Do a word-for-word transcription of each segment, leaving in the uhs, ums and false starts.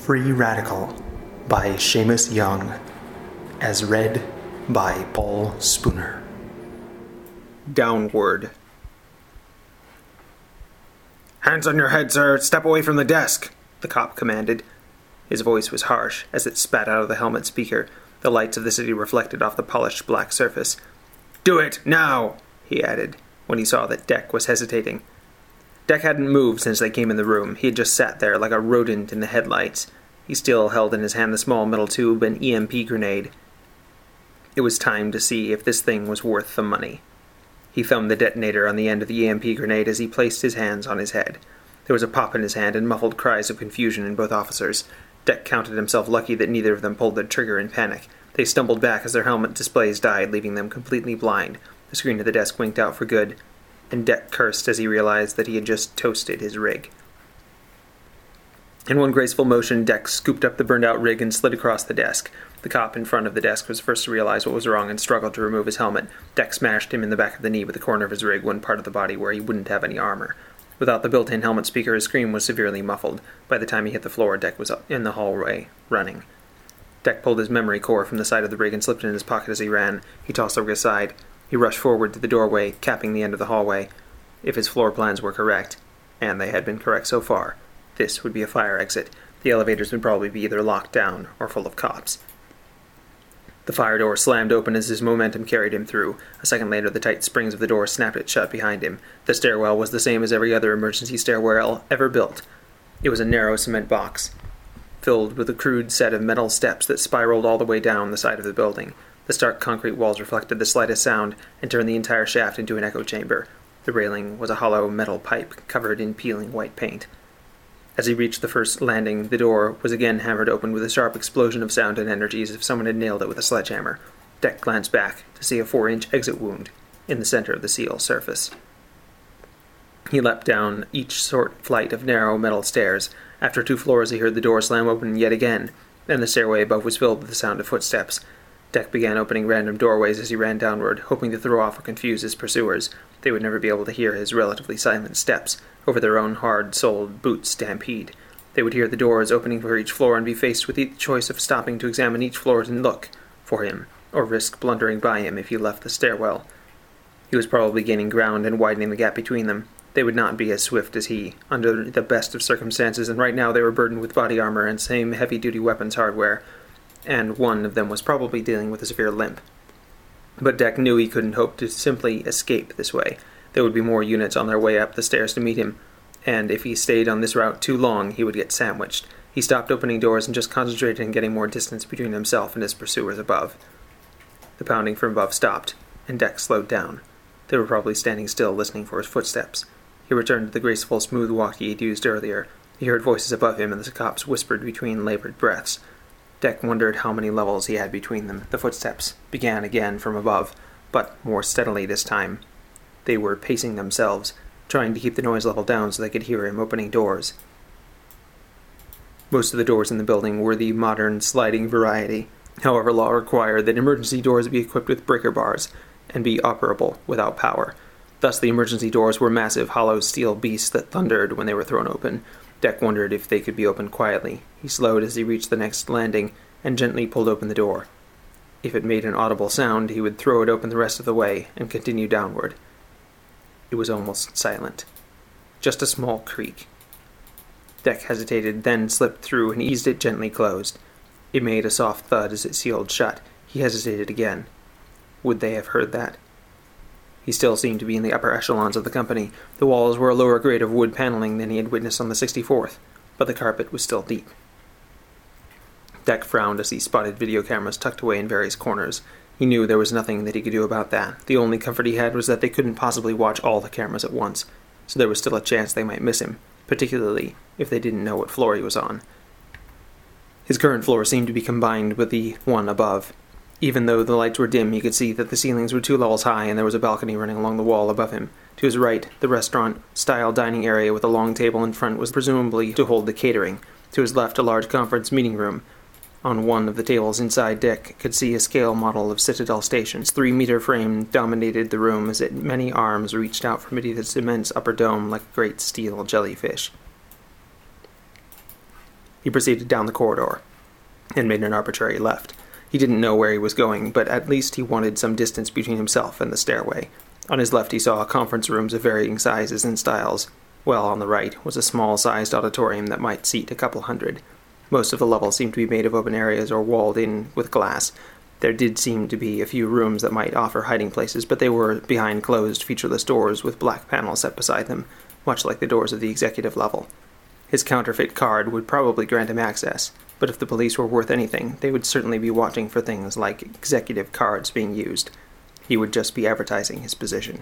Free Radical by Seamus Young, as read by Paul Spooner. Downward. "Hands on your head, sir! Step away from the desk!" the cop commanded. His voice was harsh as it spat out of the helmet speaker, the lights of the city reflected off the polished black surface. "Do it, now!" he added, when he saw that Deck was hesitating. Deck hadn't moved since they came in the room. He had just sat there like a rodent in the headlights. He still held in his hand the small metal tube and E M P grenade. It was time to see if this thing was worth the money. He thumbed the detonator on the end of the E M P grenade as he placed his hands on his head. There was a pop in his hand and muffled cries of confusion in both officers. Deck counted himself lucky that neither of them pulled the trigger in panic. They stumbled back as their helmet displays died, leaving them completely blind. The screen of the desk winked out for good, and Deck cursed as he realized that he had just toasted his rig. In one graceful motion, Deck scooped up the burned-out rig and slid across the desk. The cop in front of the desk was first to realize what was wrong and struggled to remove his helmet. Deck smashed him in the back of the knee with the corner of his rig, one part of the body where he wouldn't have any armor. Without the built-in helmet speaker, his scream was severely muffled. By the time he hit the floor, Deck was in the hallway, running. Deck pulled his memory core from the side of the rig and slipped it in his pocket as he ran. He tossed the rig aside. He rushed forward to the doorway, capping the end of the hallway. If his floor plans were correct, and they had been correct so far, this would be a fire exit. The elevators would probably be either locked down or full of cops. The fire door slammed open as his momentum carried him through. A second later, the tight springs of the door snapped it shut behind him. The stairwell was the same as every other emergency stairwell ever built. It was a narrow cement box, filled with a crude set of metal steps that spiraled all the way down the side of the building. The stark concrete walls reflected the slightest sound and turned the entire shaft into an echo chamber. The railing was a hollow metal pipe covered in peeling white paint. As he reached the first landing, the door was again hammered open with a sharp explosion of sound and energy as if someone had nailed it with a sledgehammer. Deck glanced back to see a four-inch exit wound in the center of the seal surface. He leapt down each short flight of narrow metal stairs. After two floors, he heard the door slam open yet again, and the stairway above was filled with the sound of footsteps. Deck began opening random doorways as he ran downward, hoping to throw off or confuse his pursuers. They would never be able to hear his relatively silent steps over their own hard-soled boots stampede. They would hear the doors opening for each floor and be faced with the choice of stopping to examine each floor and look for him, or risk blundering by him if he left the stairwell. He was probably gaining ground and widening the gap between them. They would not be as swift as he, under the best of circumstances, and right now they were burdened with body armor and same heavy-duty weapons hardware, and one of them was probably dealing with a severe limp. But Deck knew he couldn't hope to simply escape this way. There would be more units on their way up the stairs to meet him, and if he stayed on this route too long, he would get sandwiched. He stopped opening doors and just concentrated on getting more distance between himself and his pursuers above. The pounding from above stopped, and Deck slowed down. They were probably standing still, listening for his footsteps. He returned to the graceful, smooth walk he had used earlier. He heard voices above him, and the cops whispered between labored breaths. Deck wondered how many levels he had between them. The footsteps began again from above, but more steadily this time. They were pacing themselves, trying to keep the noise level down so they could hear him opening doors. Most of the doors in the building were the modern sliding variety. However, law required that emergency doors be equipped with breaker bars and be operable without power. Thus, the emergency doors were massive, hollow steel beasts that thundered when they were thrown open. Deck wondered if they could be opened quietly. He slowed as he reached the next landing and gently pulled open the door. If it made an audible sound, he would throw it open the rest of the way and continue downward. It was almost silent. Just a small creak. Deck hesitated, then slipped through and eased it gently closed. It made a soft thud as it sealed shut. He hesitated again. Would they have heard that? He still seemed to be in the upper echelons of the company. The walls were a lower grade of wood paneling than he had witnessed on the sixty-fourth, but the carpet was still deep. Deck frowned as he spotted video cameras tucked away in various corners. He knew there was nothing that he could do about that. The only comfort he had was that they couldn't possibly watch all the cameras at once, so there was still a chance they might miss him, particularly if they didn't know what floor he was on. His current floor seemed to be combined with the one above. Even though the lights were dim, he could see that the ceilings were two levels high and there was a balcony running along the wall above him. To his right, the restaurant-style dining area with a long table in front was presumably to hold the catering. To his left, a large conference meeting room. On one of the tables inside, Deck could see a scale model of Citadel Station. Its three-meter frame dominated the room as its many arms reached out from beneath its immense upper dome like a great steel jellyfish. He proceeded down the corridor and made an arbitrary left. He didn't know where he was going, but at least he wanted some distance between himself and the stairway. On his left he saw conference rooms of varying sizes and styles, while on the right was a small-sized auditorium that might seat a couple hundred. Most of the level seemed to be made of open areas or walled in with glass. There did seem to be a few rooms that might offer hiding places, but they were behind closed, featureless doors with black panels set beside them, much like the doors of the executive level. His counterfeit card would probably grant him access, but if the police were worth anything, they would certainly be watching for things like executive cards being used. He would just be advertising his position.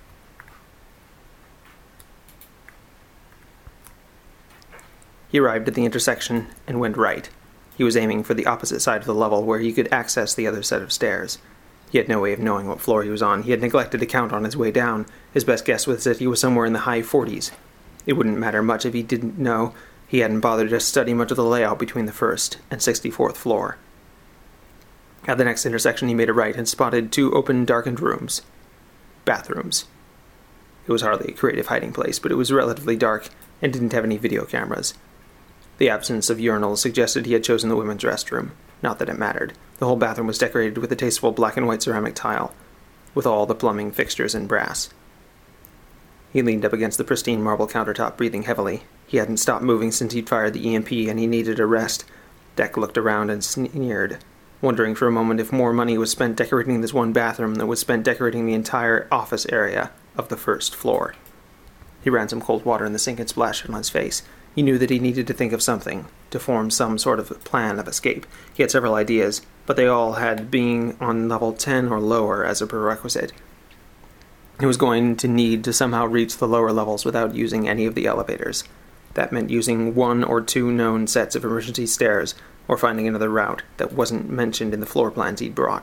He arrived at the intersection and went right. He was aiming for the opposite side of the level where he could access the other set of stairs. He had no way of knowing what floor he was on. He had neglected to count on his way down. His best guess was that he was somewhere in the high forties. It wouldn't matter much if he didn't know. He hadn't bothered to study much of the layout between the first and sixty-fourth floor. At the next intersection he made a right and spotted two open, darkened rooms. Bathrooms. It was hardly a creative hiding place, but it was relatively dark and didn't have any video cameras. The absence of urinals suggested he had chosen the women's restroom. Not that it mattered. The whole bathroom was decorated with a tasteful black and white ceramic tile, with all the plumbing fixtures in brass. He leaned up against the pristine marble countertop, breathing heavily. He hadn't stopped moving since he'd fired the E M P, and he needed a rest. Deck looked around and sneered, wondering for a moment if more money was spent decorating this one bathroom than was spent decorating the entire office area of the first floor. He ran some cold water in the sink and splashed it on his face. He knew that he needed to think of something, to form some sort of plan of escape. He had several ideas, but they all had being on level ten or lower as a prerequisite. He was going to need to somehow reach the lower levels without using any of the elevators. That meant using one or two known sets of emergency stairs, or finding another route that wasn't mentioned in the floor plans he'd brought.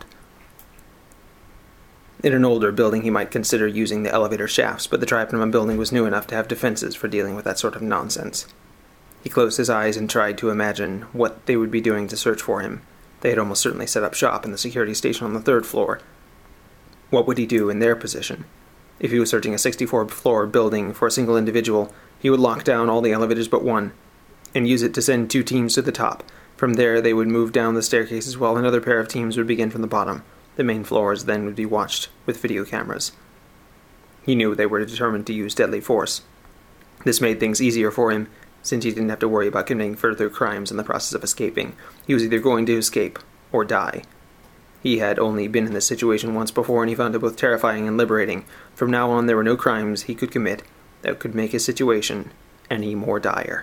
In an older building he might consider using the elevator shafts, but the Trypanema building was new enough to have defenses for dealing with that sort of nonsense. He closed his eyes and tried to imagine what they would be doing to search for him. They had almost certainly set up shop in the security station on the third floor. What would he do in their position? If he was searching a sixty-fourth floor building for a single individual, he would lock down all the elevators but one, and use it to send two teams to the top. From there they would move down the staircases while another pair of teams would begin from the bottom. The main floors then would be watched with video cameras. He knew they were determined to use deadly force. This made things easier for him, since he didn't have to worry about committing further crimes in the process of escaping. He was either going to escape or die. He had only been in this situation once before, and he found it both terrifying and liberating. From now on there were no crimes he could commit that could make his situation any more dire.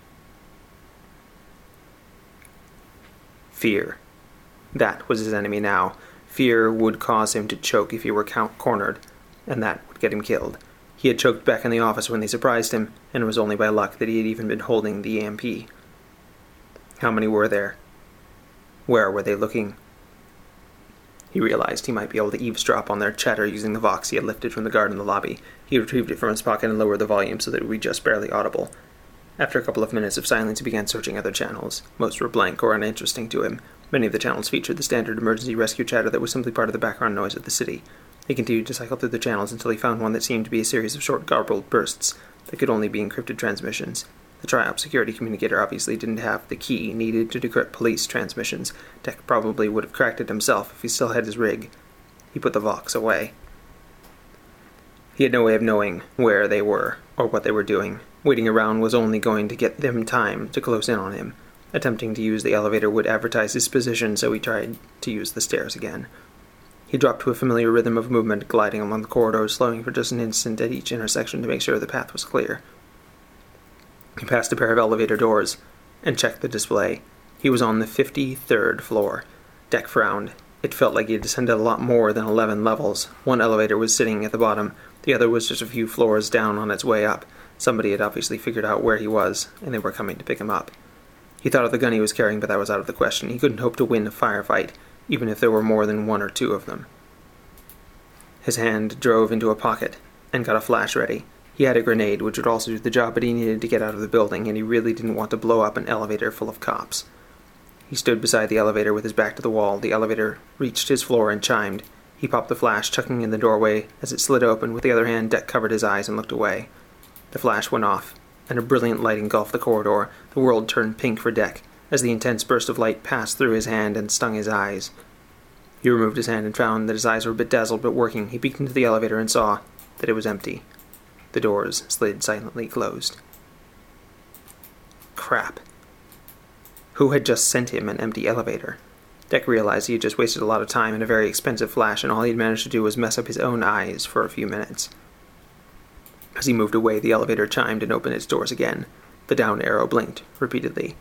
Fear. That was his enemy now. Fear would cause him to choke if he were count cornered, and that would get him killed. He had choked back in the office when they surprised him, and it was only by luck that he had even been holding the E M P. How many were there? Where were they looking? He realized he might be able to eavesdrop on their chatter using the Vox he had lifted from the guard in the lobby. He retrieved it from his pocket and lowered the volume so that it would be just barely audible. After a couple of minutes of silence, he began searching other channels. Most were blank or uninteresting to him. Many of the channels featured the standard emergency rescue chatter that was simply part of the background noise of the city. He continued to cycle through the channels until he found one that seemed to be a series of short, garbled bursts that could only be encrypted transmissions. The Tri-Op security communicator obviously didn't have the key needed to decrypt police transmissions. Deck probably would have cracked it himself if he still had his rig. He put the Vox away. He had no way of knowing where they were, or what they were doing. Waiting around was only going to get them time to close in on him. Attempting to use the elevator would advertise his position, so he tried to use the stairs again. He dropped to a familiar rhythm of movement, gliding along the corridors, slowing for just an instant at each intersection to make sure the path was clear. He passed a pair of elevator doors and checked the display. He was on the fifty-third floor. Deck frowned. It felt like he had descended a lot more than eleven levels. One elevator was sitting at the bottom. The other was just a few floors down on its way up. Somebody had obviously figured out where he was, and they were coming to pick him up. He thought of the gun he was carrying, but that was out of the question. He couldn't hope to win a firefight, even if there were more than one or two of them. His hand drove into a pocket and got a flash ready. He had a grenade, which would also do the job, but he needed to get out of the building, and he really didn't want to blow up an elevator full of cops. He stood beside the elevator with his back to the wall. The elevator reached his floor and chimed. He popped the flash, chucking in the doorway. As it slid open, with the other hand, Deck covered his eyes and looked away. The flash went off, and a brilliant light engulfed the corridor. The world turned pink for Deck, as the intense burst of light passed through his hand and stung his eyes. He removed his hand and found that his eyes were a bit dazzled but working. He peeked into the elevator and saw that it was empty. The doors slid silently closed. Crap. Who had just sent him an empty elevator? Deck realized he had just wasted a lot of time in a very expensive flash, and all he had managed to do was mess up his own eyes for a few minutes. As he moved away, the elevator chimed and opened its doors again. The down arrow blinked repeatedly.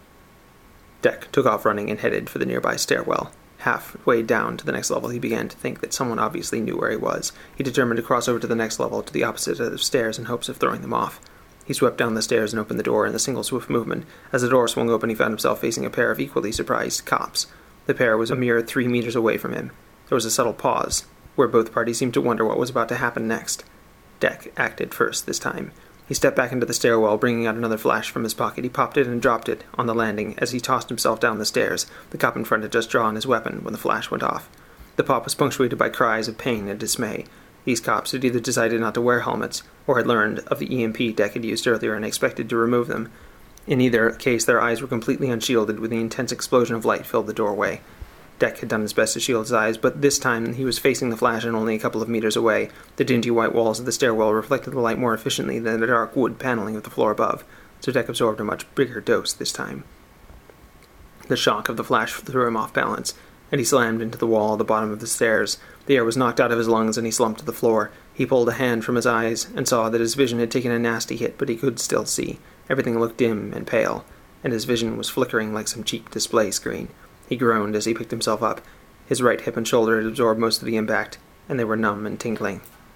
Deck took off running and headed for the nearby stairwell. Halfway down to the next level, he began to think that someone obviously knew where he was. He determined to cross over to the next level, to the opposite set of stairs, in hopes of throwing them off. He swept down the stairs and opened the door in a single swift movement. As the door swung open, he found himself facing a pair of equally surprised cops. The pair was a mere three meters away from him. There was a subtle pause, where both parties seemed to wonder what was about to happen next. Deck acted first this time. He stepped back into the stairwell, bringing out another flash from his pocket. He popped it and dropped it on the landing as he tossed himself down the stairs. The cop in front had just drawn his weapon when the flash went off. The pop was punctuated by cries of pain and dismay. These cops had either decided not to wear helmets, or had learned of the E M P Deck had used earlier and expected to remove them. In either case, their eyes were completely unshielded, when the intense explosion of light filled the doorway. Deck had done his best to shield his eyes, but this time he was facing the flash and only a couple of meters away. The dingy white walls of the stairwell reflected the light more efficiently than the dark wood paneling of the floor above, so Deck absorbed a much bigger dose this time. The shock of the flash threw him off balance, and he slammed into the wall at the bottom of the stairs. The air was knocked out of his lungs, and he slumped to the floor. He pulled a hand from his eyes, and saw that his vision had taken a nasty hit, but he could still see. Everything looked dim and pale, and his vision was flickering like some cheap display screen. He groaned as he picked himself up. His right hip and shoulder had absorbed most of the impact, and they were numb and tingling.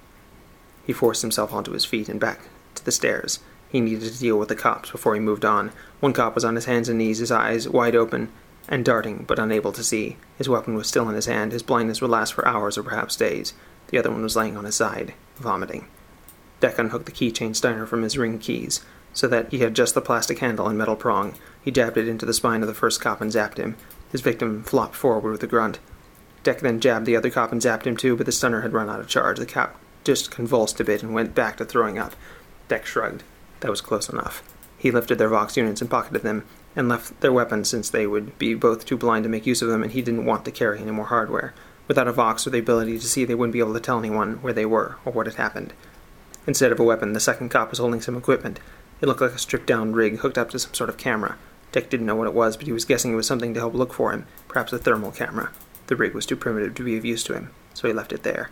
He forced himself onto his feet and back to the stairs. He needed to deal with the cops before he moved on. One cop was on his hands and knees, his eyes wide open and darting, but unable to see. His weapon was still in his hand. His blindness would last for hours or perhaps days. The other one was laying on his side, vomiting. Deck unhooked the keychain Steiner from his ring keys, so that he had just the plastic handle and metal prong. He jabbed it into the spine of the first cop and zapped him. His victim flopped forward with a grunt. Deck then jabbed the other cop and zapped him too, but the stunner had run out of charge. The cop just convulsed a bit and went back to throwing up. Deck shrugged. That was close enough. He lifted their Vox units and pocketed them, and left their weapons since they would be both too blind to make use of them, and he didn't want to carry any more hardware. Without a Vox or the ability to see, they wouldn't be able to tell anyone where they were or what had happened. Instead of a weapon, the second cop was holding some equipment. It looked like a stripped-down rig hooked up to some sort of camera. Deck didn't know what it was, but he was guessing it was something to help look for him, perhaps a thermal camera. The rig was too primitive to be of use to him, so he left it there.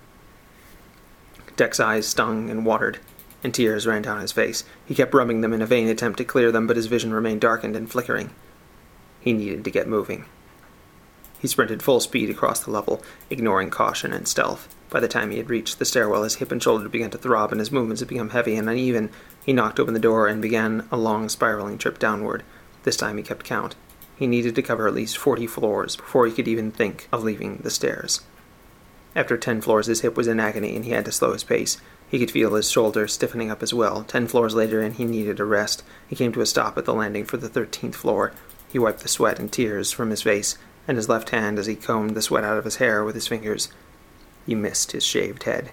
Deck's eyes stung and watered, and tears ran down his face. He kept rubbing them in a vain attempt to clear them, but his vision remained darkened and flickering. He needed to get moving. He sprinted full speed across the level, ignoring caution and stealth. By the time he had reached the stairwell, his hip and shoulder began to throb, and his movements had become heavy and uneven. He knocked open the door and began a long, spiraling trip downward. This time he kept count. He needed to cover at least forty floors before he could even think of leaving the stairs. After ten floors, his hip was in agony, and he had to slow his pace. He could feel his shoulder stiffening up as well. Ten floors later, and he needed a rest. He came to a stop at the landing for the thirteenth floor. He wiped the sweat and tears from his face, and his left hand as he combed the sweat out of his hair with his fingers. He missed his shaved head.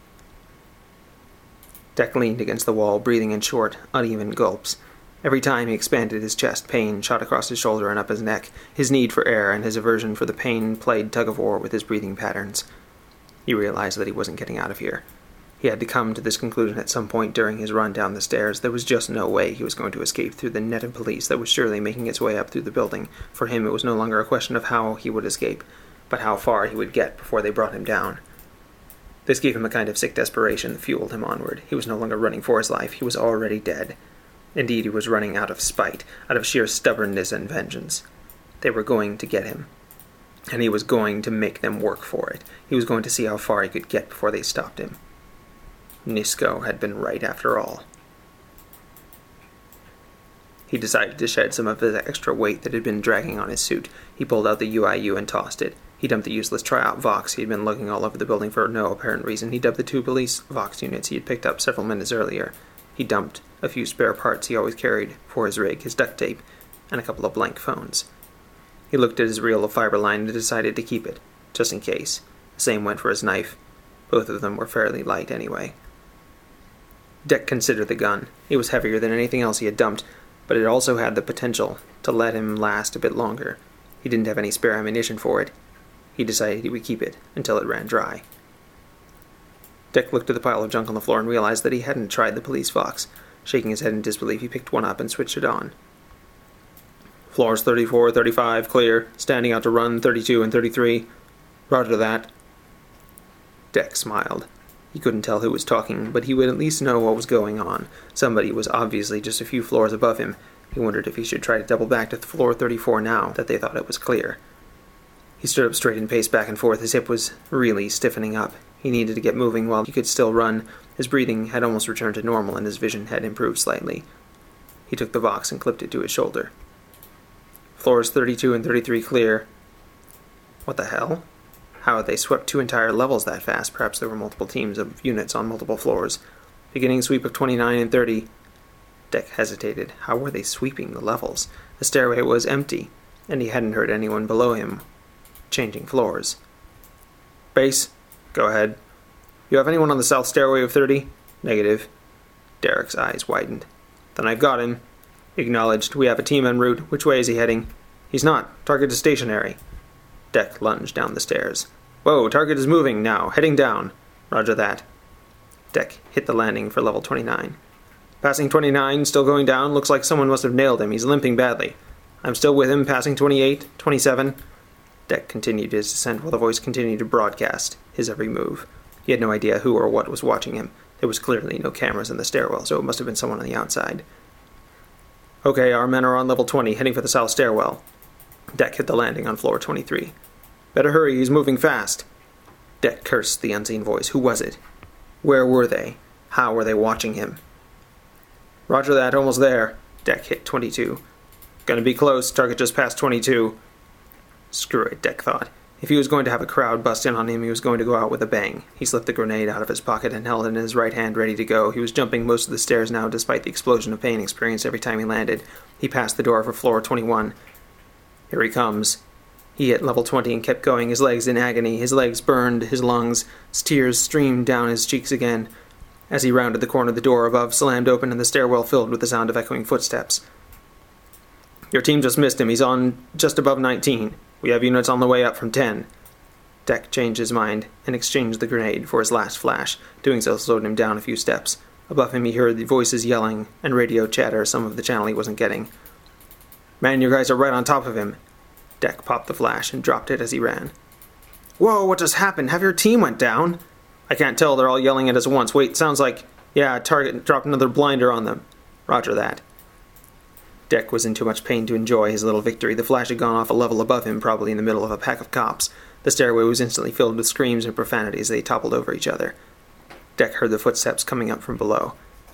Deck leaned against the wall, breathing in short, uneven gulps. Every time he expanded his chest, pain shot across his shoulder and up his neck. His need for air and his aversion for the pain played tug-of-war with his breathing patterns. He realized that he wasn't getting out of here. He had to come to this conclusion at some point during his run down the stairs. There was just no way he was going to escape through the net of police that was surely making its way up through the building. For him, it was no longer a question of how he would escape, but how far he would get before they brought him down. This gave him a kind of sick desperation that fueled him onward. He was no longer running for his life. He was already dead. Indeed, he was running out of spite, out of sheer stubbornness and vengeance. They were going to get him, and he was going to make them work for it. He was going to see how far he could get before they stopped him. Nisko had been right after all. He decided to shed some of the extra weight that had been dragging on his suit. He pulled out the U I U and tossed it. He dumped the useless tryout Vox he had been looking all over the building for no apparent reason. He dumped the two police Vox units he had picked up several minutes earlier. He dumped a few spare parts he always carried for his rig, his duct tape, and a couple of blank phones. He looked at his reel of fiber line and decided to keep it, just in case. The same went for his knife. Both of them were fairly light anyway. Deck considered the gun. It was heavier than anything else he had dumped, but it also had the potential to let him last a bit longer. He didn't have any spare ammunition for it. He decided he would keep it until it ran dry. Deck looked at the pile of junk on the floor and realized that he hadn't tried the police box. Shaking his head in disbelief, he picked one up and switched it on. Floors thirty-four, thirty-five, clear. Standing out to run, thirty-two and thirty-three. Roger that. Deck smiled. He couldn't tell who was talking, but he would at least know what was going on. Somebody was obviously just a few floors above him. He wondered if he should try to double back to floor thirty-four now that they thought it was clear. He stood up straight and paced back and forth. His hip was really stiffening up. He needed to get moving while he could still run. His breathing had almost returned to normal and his vision had improved slightly. He took the box and clipped it to his shoulder. Floors thirty-two and thirty-three clear. What the hell? How had they swept two entire levels that fast? Perhaps there were multiple teams of units on multiple floors. Beginning sweep of twenty-nine and thirty. Deck hesitated. How were they sweeping the levels? The stairway was empty, and he hadn't heard anyone below him changing floors. Base, go ahead. You have anyone on the south stairway of thirty? Negative. Derek's eyes widened. Then I've got him. Acknowledged. We have a team en route. Which way is he heading? He's not. Target is stationary. Deck lunged down the stairs. Whoa, target is moving now. Heading down. Roger that. Deck hit the landing for level twenty-nine. Passing twenty-nine, still going down. Looks like someone must have nailed him. He's limping badly. I'm still with him, passing twenty-eight, twenty-seven. Deck continued his descent while the voice continued to broadcast his every move. He had no idea who or what was watching him. There was clearly no cameras in the stairwell, so it must have been someone on the outside. Okay, our men are on level twenty, heading for the south stairwell. Deck hit the landing on floor twenty-three. Better hurry, he's moving fast. Deck cursed the unseen voice. Who was it? Where were they? How were they watching him? Roger that, almost there. Deck hit twenty-two. Gonna be close, target just past twenty-two. Screw it, Deck thought. If he was going to have a crowd bust in on him, he was going to go out with a bang. He slipped the grenade out of his pocket and held it in his right hand, ready to go. He was jumping most of the stairs now, despite the explosion of pain experienced every time he landed. He passed the door for floor twenty-one. Here he comes. He hit level twenty and kept going, his legs in agony. His legs burned, his lungs. His tears streamed down his cheeks again. As he rounded the corner, the door above slammed open and the stairwell filled with the sound of echoing footsteps. Your team just missed him. He's on just above nineteen. We have units on the way up from ten. Deck changed his mind and exchanged the grenade for his last flash. Doing so slowed him down a few steps. Above him he heard the voices yelling and radio chatter, some of the channel he wasn't getting. Man, you guys are right on top of him. Deck popped the flash and dropped it as he ran. Whoa, what just happened? Have your team went down? I can't tell, they're all yelling at us at once. Wait, sounds like... Yeah, target dropped another blinder on them. Roger that. Deck was in too much pain to enjoy his little victory. The flash had gone off a level above him, probably in the middle of a pack of cops. The stairway was instantly filled with screams and profanity as they toppled over each other. Deck heard the footsteps coming up from below.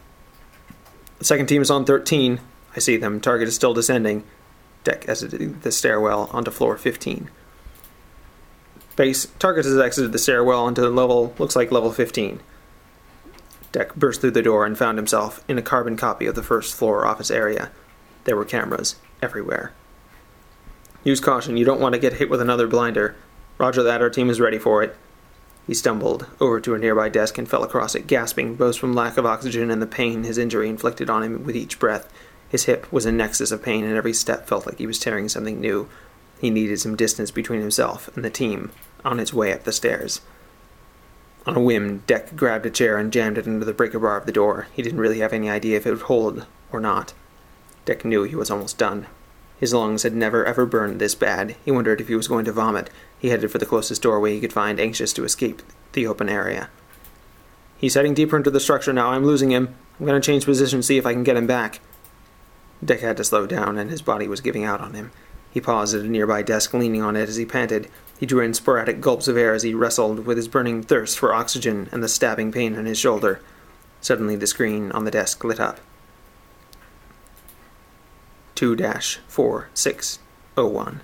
The second team is on thirteen. I see them. Target is still descending. Deck exited the stairwell onto floor fifteen. Base, target has exited the stairwell onto the level, looks like level fifteen. Deck burst through the door and found himself in a carbon copy of the first floor office area. There were cameras everywhere. Use caution, you don't want to get hit with another blinder. Roger that, our team is ready for it. He stumbled over to a nearby desk and fell across it, gasping both from lack of oxygen and the pain his injury inflicted on him with each breath. His hip was a nexus of pain and every step felt like he was tearing something new. He needed some distance between himself and the team on its way up the stairs. On a whim, Deck grabbed a chair and jammed it into the breaker bar of the door. He didn't really have any idea if it would hold or not. Deck knew he was almost done. His lungs had never ever burned this bad. He wondered if he was going to vomit. He headed for the closest doorway he could find, anxious to escape the open area. He's heading deeper into the structure now. I'm losing him. I'm going to change position, see if I can get him back. Deck had to slow down, and his body was giving out on him. He paused at a nearby desk, leaning on it as he panted. He drew in sporadic gulps of air as he wrestled with his burning thirst for oxygen and the stabbing pain in his shoulder. Suddenly the screen on the desk lit up. two dash four six oh one.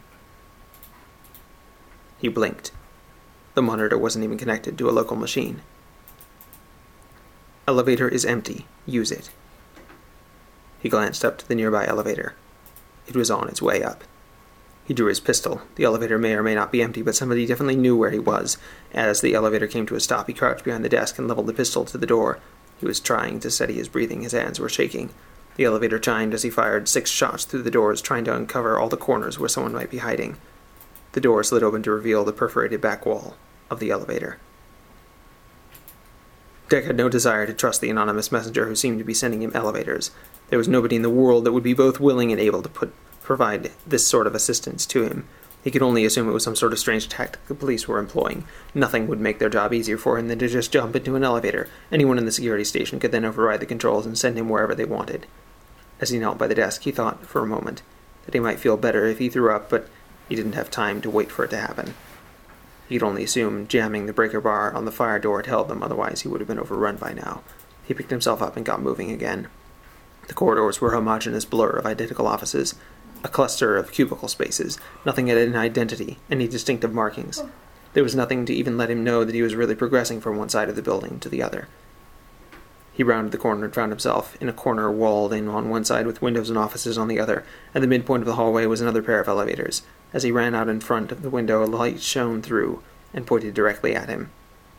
He blinked. The monitor wasn't even connected to a local machine. Elevator is empty. Use it. He glanced up to the nearby elevator. It was on its way up. He drew his pistol. The elevator may or may not be empty, but somebody definitely knew where he was. As the elevator came to a stop, he crouched behind the desk and leveled the pistol to the door. He was trying to steady his breathing. His hands were shaking. The elevator chimed as he fired six shots through the doors, trying to uncover all the corners where someone might be hiding. The door slid open to reveal the perforated back wall of the elevator. Deck had no desire to trust the anonymous messenger who seemed to be sending him elevators. There was nobody in the world that would be both willing and able to put, provide this sort of assistance to him. He could only assume it was some sort of strange tactic the police were employing. Nothing would make their job easier for him than to just jump into an elevator. Anyone in the security station could then override the controls and send him wherever they wanted. As he knelt by the desk, he thought, for a moment, that he might feel better if he threw up, but he didn't have time to wait for it to happen. He could only assume jamming the breaker bar on the fire door had held them, otherwise he would have been overrun by now. He picked himself up and got moving again. The corridors were a homogeneous blur of identical offices, a cluster of cubicle spaces. Nothing had an identity, any distinctive markings. There was nothing to even let him know that he was really progressing from one side of the building to the other. He rounded the corner and found himself in a corner walled in on one side with windows and offices on the other. At the midpoint of the hallway was another pair of elevators. As he ran out in front of the window, a light shone through and pointed directly at him.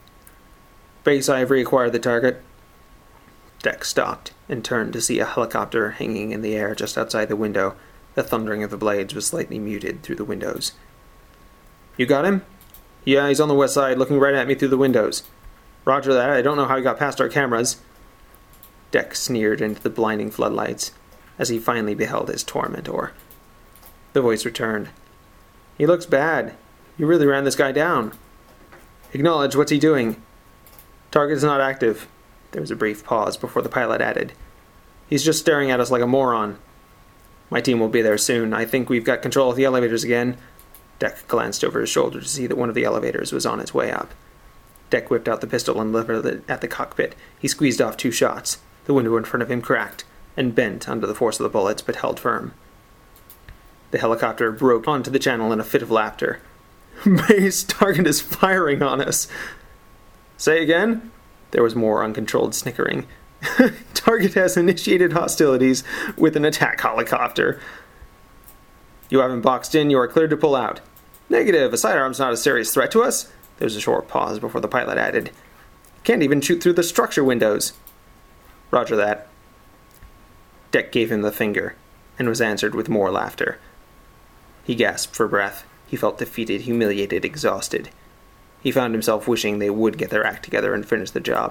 "Base, I have reacquired the target." Deck stopped and turned to see a helicopter hanging in the air just outside the window. The thundering of the blades was slightly muted through the windows. "You got him?" "Yeah, he's on the west side, looking right at me through the windows." "Roger that. I don't know how he got past our cameras." Deck sneered into the blinding floodlights as he finally beheld his tormentor. The voice returned. "He looks bad. You really ran this guy down." "Acknowledge, what's he doing?" "Target is not active." There was a brief pause before the pilot added, "He's just staring at us like a moron." "My team will be there soon. I think we've got control of the elevators again." Deck glanced over his shoulder to see that one of the elevators was on its way up. Deck whipped out the pistol and leveled it at the cockpit. He squeezed off two shots. The window in front of him cracked and bent under the force of the bullets, but held firm. The helicopter broke onto the channel in a fit of laughter. "Base, target is firing on us." "Say again?" There was more uncontrolled snickering. "Target has initiated hostilities with an attack helicopter." "You haven't boxed in. You are cleared to pull out." "Negative. A sidearm's not a serious threat to us." There was a short pause before the pilot added, "Can't even shoot through the structure windows." "Roger that." Deck gave him the finger, and was answered with more laughter. He gasped for breath. He felt defeated, humiliated, exhausted. He found himself wishing they would get their act together and finish the job.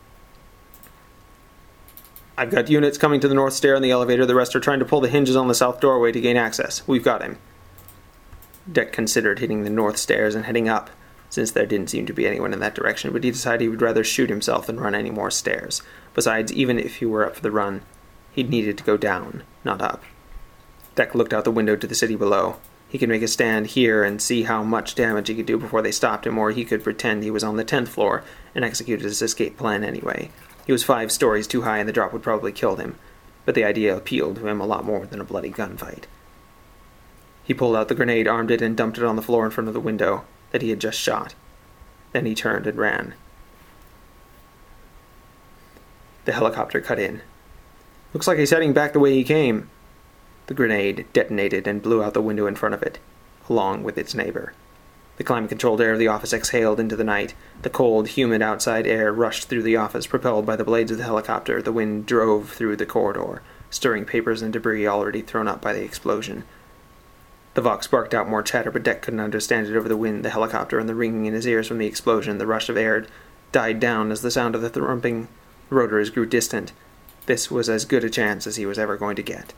"I've got units coming to the north stair in the elevator. The rest are trying to pull the hinges on the south doorway to gain access. We've got him." Deck considered hitting the north stairs and heading up, since there didn't seem to be anyone in that direction, but he decided he would rather shoot himself than run any more stairs. Besides, even if he were up for the run, he'd needed to go down, not up. Deck looked out the window to the city below. He could make a stand here and see how much damage he could do before they stopped him, or he could pretend he was on the tenth floor and execute his escape plan anyway. He was five stories too high and the drop would probably kill him, but the idea appealed to him a lot more than a bloody gunfight. He pulled out the grenade, armed it, and dumped it on the floor in front of the window that he had just shot. Then he turned and ran. The helicopter cut in. "Looks like he's heading back the way he came." The grenade detonated and blew out the window in front of it, along with its neighbor. The climate-controlled air of the office exhaled into the night. The cold, humid outside air rushed through the office, propelled by the blades of the helicopter. The wind drove through the corridor, stirring papers and debris already thrown up by the explosion. The Vox barked out more chatter, but Deck couldn't understand it over the wind, the helicopter, and the ringing in his ears from the explosion. The rush of air died down as the sound of the thrumping rotors grew distant. This was as good a chance as he was ever going to get.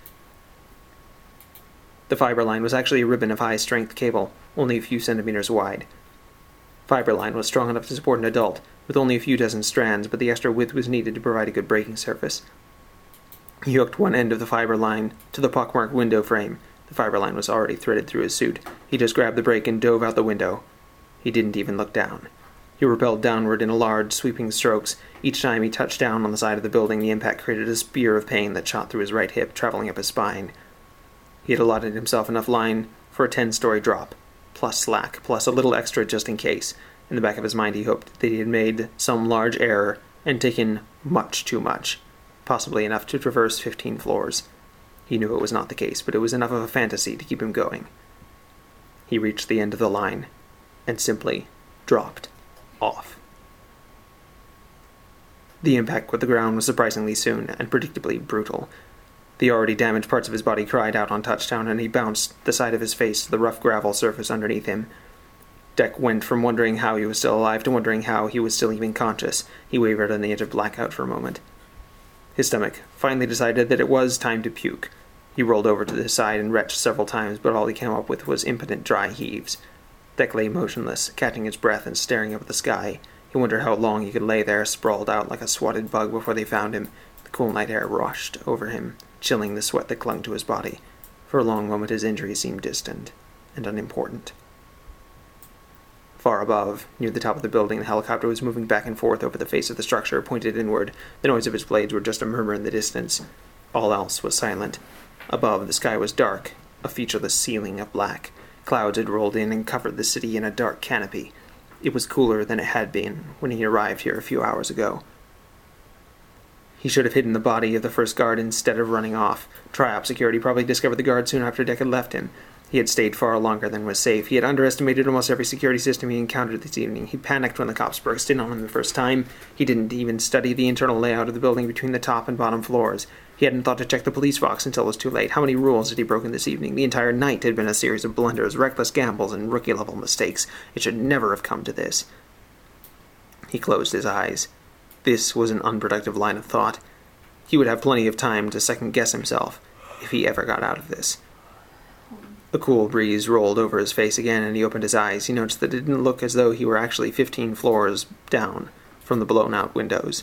The fiber line was actually a ribbon of high-strength cable, only a few centimeters wide. Fiber line was strong enough to support an adult, with only a few dozen strands, but the extra width was needed to provide a good braking surface. He hooked one end of the fiber line to the pockmarked window frame. The fiber line was already threaded through his suit. He just grabbed the brake and dove out the window. He didn't even look down. He rappelled downward in large, sweeping strokes. Each time he touched down on the side of the building, the impact created a spear of pain that shot through his right hip, traveling up his spine. He had allotted himself enough line for a ten-story drop, plus slack, plus a little extra just in case. In the back of his mind he hoped that he had made some large error and taken much too much, possibly enough to traverse fifteen floors. He knew it was not the case, but it was enough of a fantasy to keep him going. He reached the end of the line, and simply dropped off. The impact with the ground was surprisingly soon and predictably brutal. The already damaged parts of his body cried out on touchdown, and he bounced the side of his face to the rough gravel surface underneath him. Deck went from wondering how he was still alive to wondering how he was still even conscious. He wavered on the edge of blackout for a moment. His stomach finally decided that it was time to puke. He rolled over to the side and retched several times, but all he came up with was impotent dry heaves. Deck lay motionless, catching his breath and staring up at the sky. He wondered how long he could lay there, sprawled out like a swatted bug before they found him. The cool night air rushed over him, chilling the sweat that clung to his body. For a long moment his injury seemed distant and unimportant. Far above, near the top of the building, the helicopter was moving back and forth over the face of the structure, pointed inward. The noise of its blades were just a murmur in the distance. All else was silent. Above, the sky was dark, a featureless ceiling of black. Clouds had rolled in and covered the city in a dark canopy. It was cooler than it had been when he arrived here a few hours ago. He should have hidden the body of the first guard instead of running off. Triop security probably discovered the guard soon after Deck had left him. He had stayed far longer than was safe. He had underestimated almost every security system he encountered this evening. He panicked when the cops burst in on him the first time. He didn't even study the internal layout of the building between the top and bottom floors. He hadn't thought to check the police box until it was too late. How many rules had he broken this evening? The entire night had been a series of blunders, reckless gambles, and rookie-level mistakes. It should never have come to this. He closed his eyes. This was an unproductive line of thought. He would have plenty of time to second-guess himself if he ever got out of this. A cool breeze rolled over his face again, and he opened his eyes. He noticed that it didn't look as though he were actually fifteen floors down from the blown-out windows.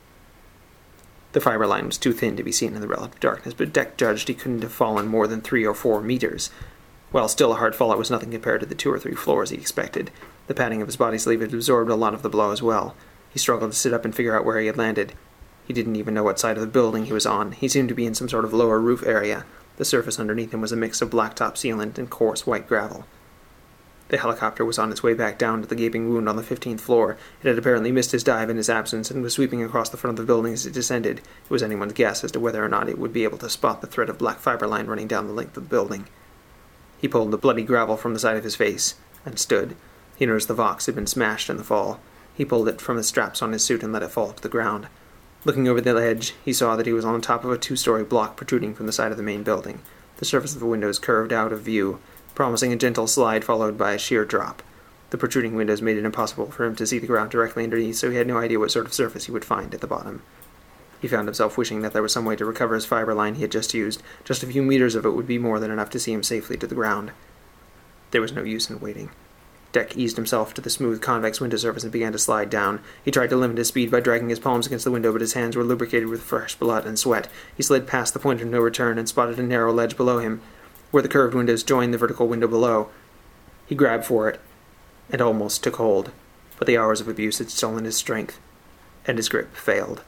The fiber line was too thin to be seen in the relative darkness, but Deck judged he couldn't have fallen more than three or four meters. While still a hard fall, it was nothing compared to the two or three floors he expected. The padding of his body sleeve had absorbed a lot of the blow as well. He struggled to sit up and figure out where he had landed. He didn't even know what side of the building he was on. He seemed to be in some sort of lower roof area. The surface underneath him was a mix of blacktop sealant and coarse white gravel. The helicopter was on its way back down to the gaping wound on the fifteenth floor. It had apparently missed his dive in his absence and was sweeping across the front of the building as it descended. It was anyone's guess as to whether or not it would be able to spot the thread of black fiber line running down the length of the building. He pulled the bloody gravel from the side of his face and stood. He noticed the Vox had been smashed in the fall. He pulled it from the straps on his suit and let it fall to the ground. Looking over the ledge, he saw that he was on top of a two-story block protruding from the side of the main building. The surface of the windows curved out of view, promising a gentle slide followed by a sheer drop. The protruding windows made it impossible for him to see the ground directly underneath, so he had no idea what sort of surface he would find at the bottom. He found himself wishing that there was some way to recover his fiber line he had just used. Just a few meters of it would be more than enough to see him safely to the ground. There was no use in waiting. Deck eased himself to the smooth, convex window surface and began to slide down. He tried to limit his speed by dragging his palms against the window, but his hands were lubricated with fresh blood and sweat. He slid past the point of no return and spotted a narrow ledge below him, where the curved windows joined the vertical window below. He grabbed for it, and almost took hold, but the hours of abuse had stolen his strength, and his grip failed.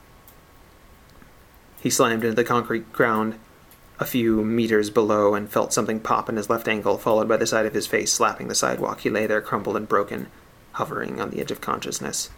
He slammed into the concrete ground a few meters below and felt something pop in his left ankle, followed by the side of his face slapping the sidewalk. He lay there crumpled and broken, hovering on the edge of consciousness.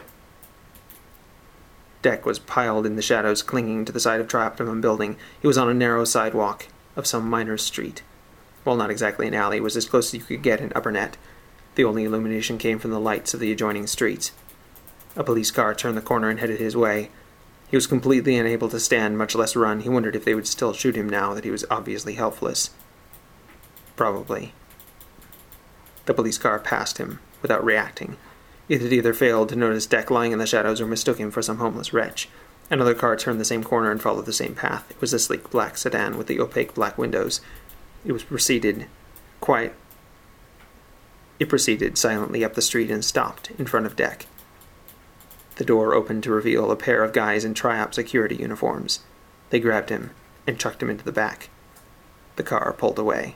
Deck was piled in the shadows, clinging to the side of Trioptimum building. He was on a narrow sidewalk of some miner's street. While not exactly an alley, it was as close as you could get in Uppernet. The only illumination came from the lights of the adjoining streets. A police car turned the corner and headed his way. He was completely unable to stand, much less run. He wondered if they would still shoot him now that he was obviously helpless. Probably. The police car passed him, without reacting. It had either failed to notice Deck lying in the shadows or mistook him for some homeless wretch. Another car turned the same corner and followed the same path. It was a sleek black sedan with the opaque black windows. It was proceeded quiet. It proceeded silently up the street and stopped in front of Deck. The door opened to reveal a pair of guys in Triop security uniforms. They grabbed him and chucked him into the back. The car pulled away.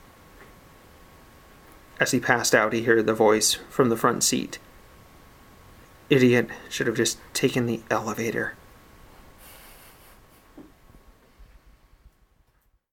As he passed out, he heard the voice from the front seat. Idiot, should have just taken the elevator.